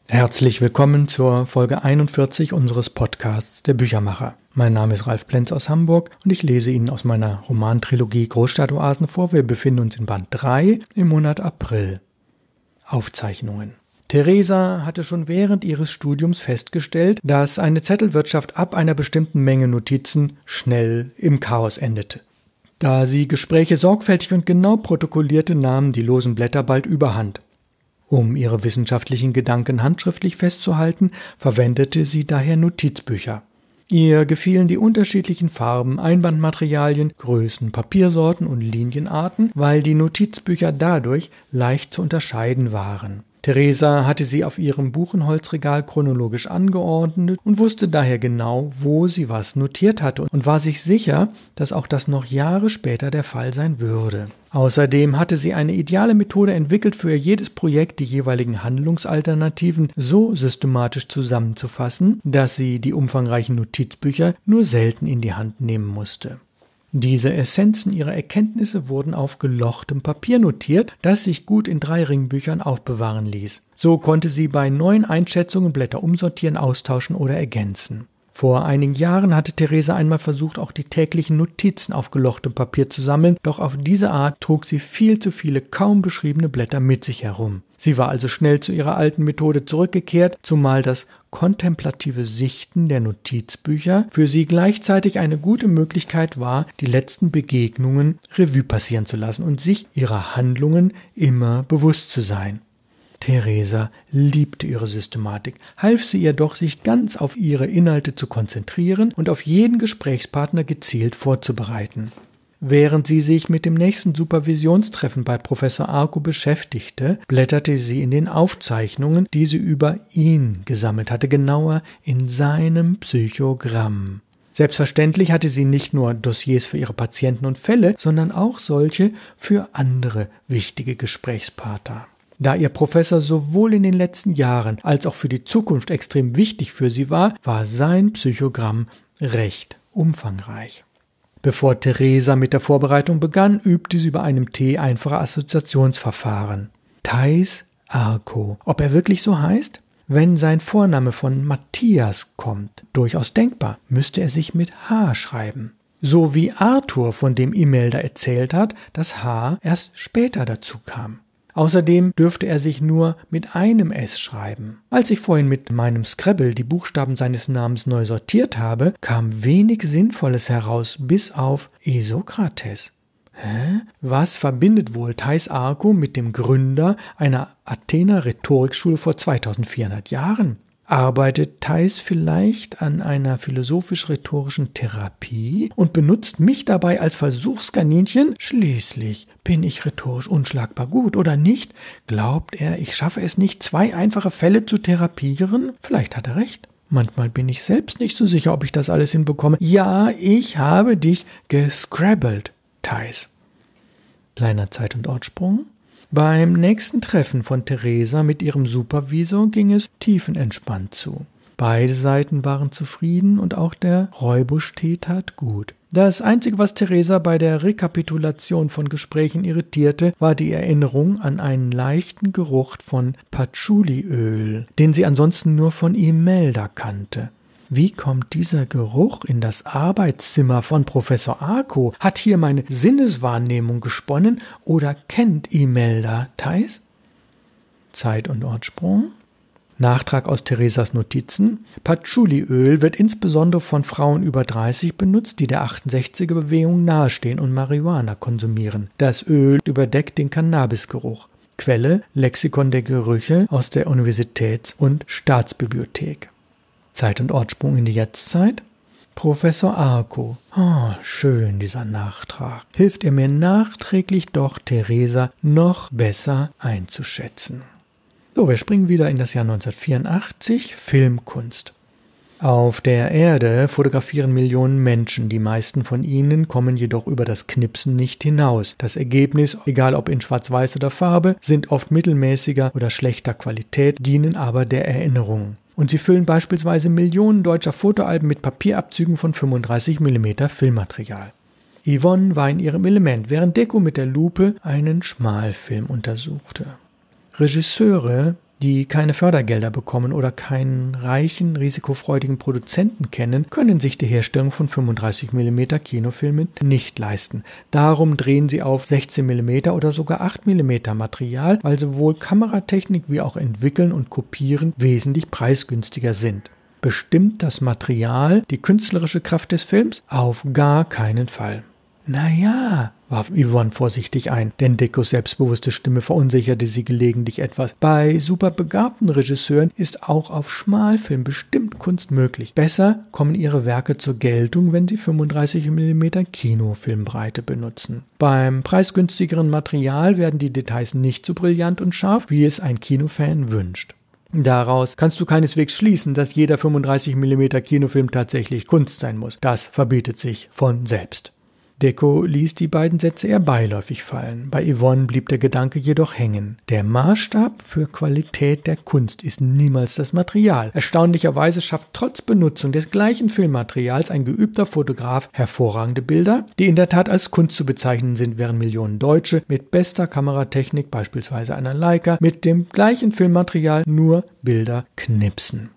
Herzlich willkommen zur Folge 41 unseres Podcasts Der Büchermacher. Mein Name ist Ralf Plenz aus Hamburg und ich lese Ihnen aus meiner Romantrilogie Großstadtoasen vor. Wir befinden uns in Band 3 im Monat April. Aufzeichnungen. Theresa hatte schon während ihres Studiums festgestellt, dass eine Zettelwirtschaft ab einer bestimmten Menge Notizen schnell im Chaos endete. Da sie Gespräche sorgfältig und genau protokollierte, nahmen die losen Blätter bald überhand. Um ihre wissenschaftlichen Gedanken handschriftlich festzuhalten, verwendete sie daher Notizbücher. Ihr gefielen die unterschiedlichen Farben, Einbandmaterialien, Größen, Papiersorten und Linienarten, weil die Notizbücher dadurch leicht zu unterscheiden waren. Theresa hatte sie auf ihrem Buchenholzregal chronologisch angeordnet und wusste daher genau, wo sie was notiert hatte und war sich sicher, dass auch das noch Jahre später der Fall sein würde. Außerdem hatte sie eine ideale Methode entwickelt, für jedes Projekt die jeweiligen Handlungsalternativen so systematisch zusammenzufassen, dass sie die umfangreichen Notizbücher nur selten in die Hand nehmen musste. Diese Essenzen ihrer Erkenntnisse wurden auf gelochtem Papier notiert, das sich gut in 3 Ringbüchern aufbewahren ließ. So konnte sie bei neuen Einschätzungen Blätter umsortieren, austauschen oder ergänzen. Vor einigen Jahren hatte Theresa einmal versucht, auch die täglichen Notizen auf gelochtem Papier zu sammeln, doch auf diese Art trug sie viel zu viele kaum beschriebene Blätter mit sich herum. Sie war also schnell zu ihrer alten Methode zurückgekehrt, zumal das kontemplative Sichten der Notizbücher für sie gleichzeitig eine gute Möglichkeit war, die letzten Begegnungen Revue passieren zu lassen und sich ihrer Handlungen immer bewusst zu sein. Theresa liebte ihre Systematik, half sie ihr doch, sich ganz auf ihre Inhalte zu konzentrieren und auf jeden Gesprächspartner gezielt vorzubereiten. Während sie sich mit dem nächsten Supervisionstreffen bei Professor Arco beschäftigte, blätterte sie in den Aufzeichnungen, die sie über ihn gesammelt hatte, genauer in seinem Psychogramm. Selbstverständlich hatte sie nicht nur Dossiers für ihre Patienten und Fälle, sondern auch solche für andere wichtige Gesprächspartner. Da ihr Professor sowohl in den letzten Jahren als auch für die Zukunft extrem wichtig für sie war, war sein Psychogramm recht umfangreich. Bevor Theresa mit der Vorbereitung begann, übte sie bei einem Tee einfache Assoziationsverfahren. Thais Arco. Ob er wirklich so heißt? Wenn sein Vorname von Matthias kommt, durchaus denkbar, müsste er sich mit H schreiben. So wie Arthur, von dem Imelda erzählt hat, das H erst später dazu kam. Außerdem dürfte er sich nur mit einem S schreiben. Als ich vorhin mit meinem Scrabble die Buchstaben seines Namens neu sortiert habe, kam wenig Sinnvolles heraus, bis auf Isokrates. Was verbindet wohl Thais Arco mit dem Gründer einer Athener Rhetorikschule vor 2400 Jahren? Arbeitet Thais vielleicht an einer philosophisch-rhetorischen Therapie und benutzt mich dabei als Versuchskaninchen? Schließlich bin ich rhetorisch unschlagbar gut, oder nicht? Glaubt er, ich schaffe es nicht, 2 einfache Fälle zu therapieren? Vielleicht hat er recht. Manchmal bin ich selbst nicht so sicher, ob ich das alles hinbekomme. Ja, ich habe dich gescrabbelt, Thais. Kleiner Zeit- und Ortssprung. Beim nächsten Treffen von Theresa mit ihrem Supervisor ging es tiefenentspannt zu. Beide Seiten waren zufrieden und auch der Räubusch-Tee tat gut. Das Einzige, was Theresa bei der Rekapitulation von Gesprächen irritierte, war die Erinnerung an einen leichten Geruch von Patchouliöl, den sie ansonsten nur von Imelda kannte. Wie kommt dieser Geruch in das Arbeitszimmer von Professor Arco? Hat hier meine Sinneswahrnehmung gesponnen oder kennt Imelda Thais? Zeit- und Ortssprung. Nachtrag aus Theresas Notizen. Patchouliöl wird insbesondere von Frauen über 30 benutzt, die der 68er-Bewegung nahestehen und Marihuana konsumieren. Das Öl überdeckt den Cannabisgeruch. Quelle: Lexikon der Gerüche aus der Universitäts- und Staatsbibliothek. Zeit- und Ortssprung in die Jetztzeit. Professor Arco. Schön dieser Nachtrag. Hilft er mir nachträglich doch, Theresa noch besser einzuschätzen. So, wir springen wieder in das Jahr 1984, Filmkunst. Auf der Erde fotografieren Millionen Menschen, die meisten von ihnen kommen jedoch über das Knipsen nicht hinaus. Das Ergebnis, egal ob in Schwarz-Weiß oder Farbe, sind oft mittelmäßiger oder schlechter Qualität, dienen aber der Erinnerung. Und sie füllen beispielsweise Millionen deutscher Fotoalben mit Papierabzügen von 35 mm Filmmaterial. Yvonne war in ihrem Element, während Deko mit der Lupe einen Schmalfilm untersuchte. Regisseure die keine Fördergelder bekommen oder keinen reichen, risikofreudigen Produzenten kennen, können sich die Herstellung von 35 mm Kinofilmen nicht leisten. Darum drehen sie auf 16 mm oder sogar 8 mm Material, weil sowohl Kameratechnik wie auch Entwickeln und Kopieren wesentlich preisgünstiger sind. Bestimmt das Material die künstlerische Kraft des Films? Auf gar keinen Fall. Naja, warf Yvonne vorsichtig ein, denn Deckos selbstbewusste Stimme verunsicherte sie gelegentlich etwas. Bei superbegabten Regisseuren ist auch auf Schmalfilm bestimmt Kunst möglich. Besser kommen ihre Werke zur Geltung, wenn sie 35 mm Kinofilmbreite benutzen. Beim preisgünstigeren Material werden die Details nicht so brillant und scharf, wie es ein Kinofan wünscht. Daraus kannst du keineswegs schließen, dass jeder 35 mm Kinofilm tatsächlich Kunst sein muss. Das verbietet sich von selbst. Decco ließ die beiden Sätze eher beiläufig fallen. Bei Yvonne blieb der Gedanke jedoch hängen. Der Maßstab für Qualität der Kunst ist niemals das Material. Erstaunlicherweise schafft trotz Benutzung des gleichen Filmmaterials ein geübter Fotograf hervorragende Bilder, die in der Tat als Kunst zu bezeichnen sind, während Millionen Deutsche mit bester Kameratechnik, beispielsweise einer Leica, mit dem gleichen Filmmaterial nur Bilder knipsen.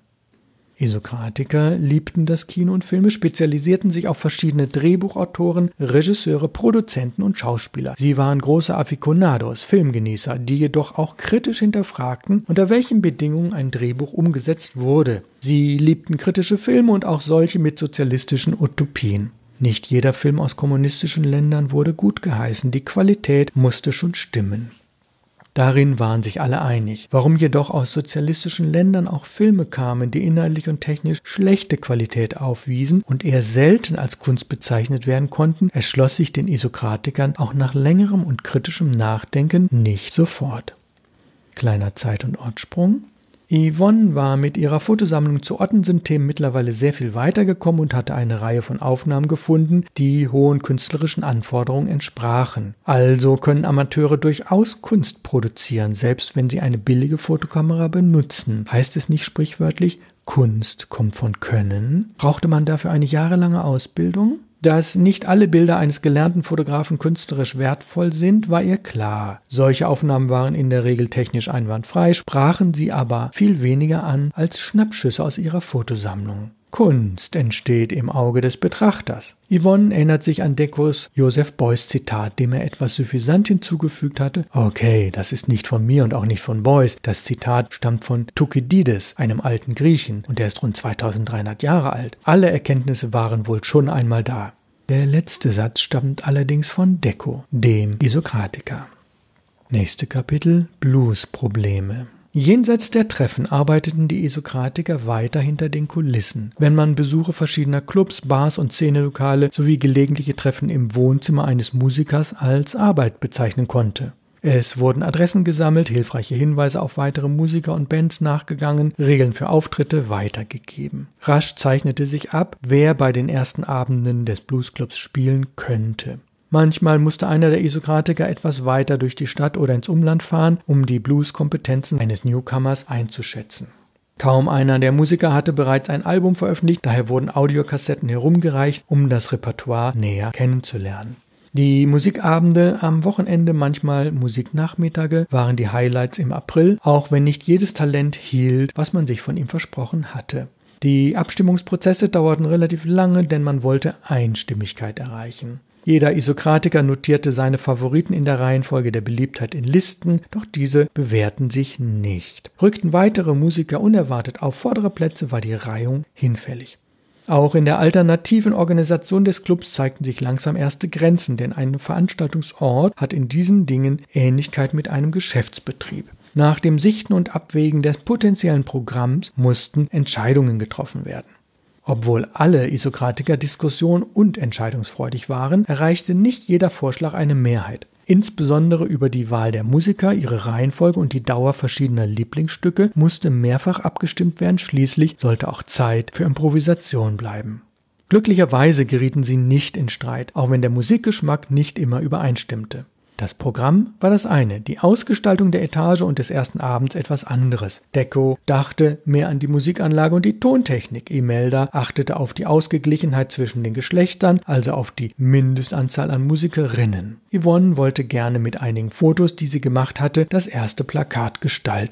Isokratiker liebten das Kino und Filme, spezialisierten sich auf verschiedene Drehbuchautoren, Regisseure, Produzenten und Schauspieler. Sie waren große Aficionados, Filmgenießer, die jedoch auch kritisch hinterfragten, unter welchen Bedingungen ein Drehbuch umgesetzt wurde. Sie liebten kritische Filme und auch solche mit sozialistischen Utopien. Nicht jeder Film aus kommunistischen Ländern wurde gut geheißen, die Qualität musste schon stimmen. Darin waren sich alle einig. Warum jedoch aus sozialistischen Ländern auch Filme kamen, die inhaltlich und technisch schlechte Qualität aufwiesen und eher selten als Kunst bezeichnet werden konnten, erschloss sich den Isokratikern auch nach längerem und kritischem Nachdenken nicht sofort. Kleiner Zeit- und Ortssprung. Yvonne war mit ihrer Fotosammlung zu Ottensen-Themen mittlerweile sehr viel weitergekommen und hatte eine Reihe von Aufnahmen gefunden, die hohen künstlerischen Anforderungen entsprachen. Also können Amateure durchaus Kunst produzieren, selbst wenn sie eine billige Fotokamera benutzen. Heißt es nicht sprichwörtlich, Kunst kommt von Können? Brauchte man dafür eine jahrelange Ausbildung? Dass nicht alle Bilder eines gelernten Fotografen künstlerisch wertvoll sind, war ihr klar. Solche Aufnahmen waren in der Regel technisch einwandfrei, sprachen sie aber viel weniger an als Schnappschüsse aus ihrer Fotosammlung. Kunst entsteht im Auge des Betrachters. Yvonne erinnert sich an Deccos Joseph Beuys Zitat, dem er etwas suffisant hinzugefügt hatte. Okay, das ist nicht von mir und auch nicht von Beuys. Das Zitat stammt von Thukydides, einem alten Griechen, und der ist rund 2300 Jahre alt. Alle Erkenntnisse waren wohl schon einmal da. Der letzte Satz stammt allerdings von Decco, dem Isokratiker. Nächste Kapitel: Blues-Probleme. Jenseits der Treffen arbeiteten die Isokratiker weiter hinter den Kulissen. Wenn man Besuche verschiedener Clubs, Bars und Szenelokale sowie gelegentliche Treffen im Wohnzimmer eines Musikers als Arbeit bezeichnen konnte. Es wurden Adressen gesammelt, hilfreiche Hinweise auf weitere Musiker und Bands nachgegangen, Regeln für Auftritte weitergegeben. Rasch zeichnete sich ab, wer bei den ersten Abenden des Bluesclubs spielen könnte. Manchmal musste einer der Isokratiker etwas weiter durch die Stadt oder ins Umland fahren, um die Blueskompetenzen eines Newcomers einzuschätzen. Kaum einer der Musiker hatte bereits ein Album veröffentlicht, daher wurden Audiokassetten herumgereicht, um das Repertoire näher kennenzulernen. Die Musikabende am Wochenende, manchmal Musiknachmittage, waren die Highlights im April, auch wenn nicht jedes Talent hielt, was man sich von ihm versprochen hatte. Die Abstimmungsprozesse dauerten relativ lange, denn man wollte Einstimmigkeit erreichen. Jeder Isokratiker notierte seine Favoriten in der Reihenfolge der Beliebtheit in Listen, doch diese bewährten sich nicht. Rückten weitere Musiker unerwartet auf vordere Plätze, war die Reihung hinfällig. Auch in der alternativen Organisation des Clubs zeigten sich langsam erste Grenzen, denn ein Veranstaltungsort hat in diesen Dingen Ähnlichkeit mit einem Geschäftsbetrieb. Nach dem Sichten und Abwägen des potenziellen Programms mussten Entscheidungen getroffen werden. Obwohl alle Isokratiker diskussion- und entscheidungsfreudig waren, erreichte nicht jeder Vorschlag eine Mehrheit. Insbesondere über die Wahl der Musiker, ihre Reihenfolge und die Dauer verschiedener Lieblingsstücke musste mehrfach abgestimmt werden, schließlich sollte auch Zeit für Improvisation bleiben. Glücklicherweise gerieten sie nicht in Streit, auch wenn der Musikgeschmack nicht immer übereinstimmte. Das Programm war das eine, die Ausgestaltung der Etage und des ersten Abends etwas anderes. Decco dachte mehr an die Musikanlage und die Tontechnik. Imelda achtete auf die Ausgeglichenheit zwischen den Geschlechtern, also auf die Mindestanzahl an Musikerinnen. Yvonne wollte gerne mit einigen Fotos, die sie gemacht hatte, das erste Plakat gestalten.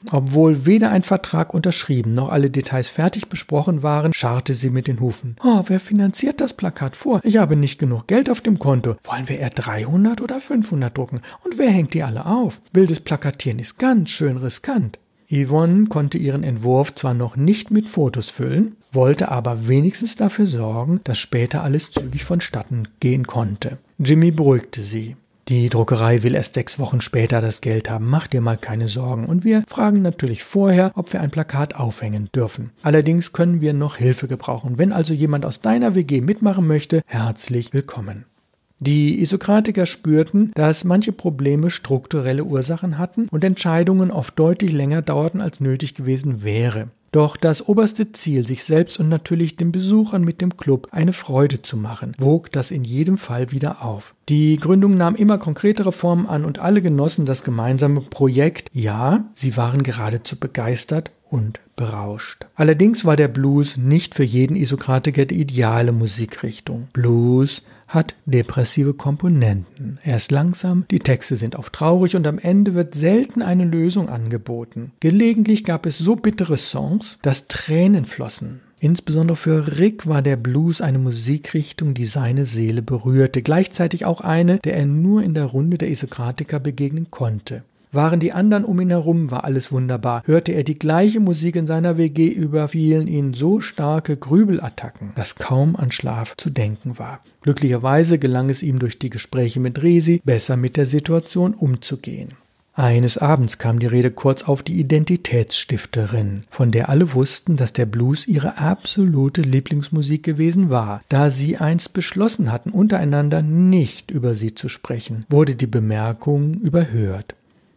Obwohl weder ein Vertrag unterschrieben noch alle Details fertig besprochen waren, scharrte sie mit den Hufen. Oh, wer finanziert das Plakat vor? Ich habe nicht genug Geld auf dem Konto. Wollen wir eher 300 oder 500 drucken? Und wer hängt die alle auf? Wildes Plakatieren ist ganz schön riskant. Yvonne konnte ihren Entwurf zwar noch nicht mit Fotos füllen, wollte aber wenigstens dafür sorgen, dass später alles zügig vonstatten gehen konnte. Jimmy beruhigte sie. Die Druckerei will erst 6 Wochen später das Geld haben, mach dir mal keine Sorgen. Und wir fragen natürlich vorher, ob wir ein Plakat aufhängen dürfen. Allerdings können wir noch Hilfe gebrauchen. Wenn also jemand aus deiner WG mitmachen möchte, herzlich willkommen. Die Isokratiker spürten, dass manche Probleme strukturelle Ursachen hatten und Entscheidungen oft deutlich länger dauerten, als nötig gewesen wäre. Doch das oberste Ziel, sich selbst und natürlich den Besuchern mit dem Club eine Freude zu machen, wog das in jedem Fall wieder auf. Die Gründung nahm immer konkretere Formen an und alle genossen das gemeinsame Projekt. Ja, sie waren geradezu begeistert und berauscht. Allerdings war der Blues nicht für jeden Isokratiker die ideale Musikrichtung. Blues hat depressive Komponenten. Er ist langsam, die Texte sind oft traurig und am Ende wird selten eine Lösung angeboten. Gelegentlich gab es so bittere Songs, dass Tränen flossen. Insbesondere für Rick war der Blues eine Musikrichtung, die seine Seele berührte, gleichzeitig auch eine, der er nur in der Runde der Isokratiker begegnen konnte. Waren die anderen um ihn herum, war alles wunderbar. Hörte er die gleiche Musik in seiner WG, überfielen ihn so starke Grübelattacken, dass kaum an Schlaf zu denken war. Glücklicherweise gelang es ihm durch die Gespräche mit Resi, besser mit der Situation umzugehen. Eines Abends kam die Rede kurz auf die Identitätsstifterin, von der alle wussten, dass der Blues ihre absolute Lieblingsmusik gewesen war. Da sie einst beschlossen hatten, untereinander nicht über sie zu sprechen, wurde die Bemerkung überhört.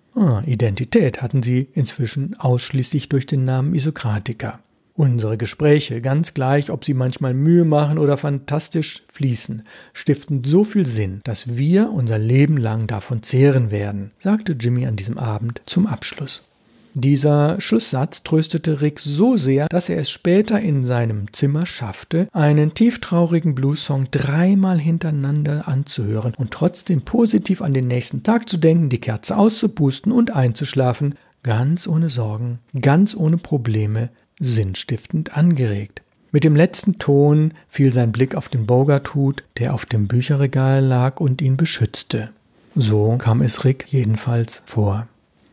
Identität hatten sie inzwischen ausschließlich durch den Namen Isokratiker. Unsere Gespräche, ganz gleich, ob sie manchmal Mühe machen oder fantastisch fließen, stiften so viel Sinn, dass wir unser Leben lang davon zehren werden, sagte Jimmy an diesem Abend zum Abschluss. Dieser Schlusssatz tröstete Rick so sehr, dass er es später in seinem Zimmer schaffte, einen tieftraurigen Blues-Song 3-mal hintereinander anzuhören und trotzdem positiv an den nächsten Tag zu denken, die Kerze auszupusten und einzuschlafen, ganz ohne Sorgen, ganz ohne Probleme, sinnstiftend angeregt. Mit dem letzten Ton fiel sein Blick auf den Bogart-Hut, der auf dem Bücherregal lag und ihn beschützte. So kam es Rick jedenfalls vor.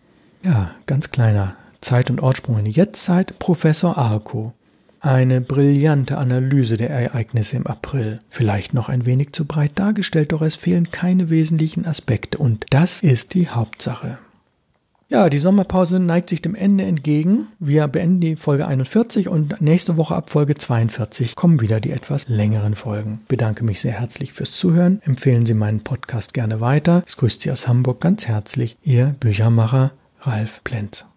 Ja, ganz kleiner Zeit- und Ortssprung in die Jetztzeit, Professor Arco. Eine brillante Analyse der Ereignisse im April. Vielleicht noch ein wenig zu breit dargestellt, doch es fehlen keine wesentlichen Aspekte und das ist die Hauptsache. Ja, die Sommerpause neigt sich dem Ende entgegen. Wir beenden die Folge 41 und nächste Woche ab Folge 42 kommen wieder die etwas längeren Folgen. Ich bedanke mich sehr herzlich fürs Zuhören. Empfehlen Sie meinen Podcast gerne weiter. Es grüßt Sie aus Hamburg ganz herzlich, Ihr Büchermacher Ralf Plenz.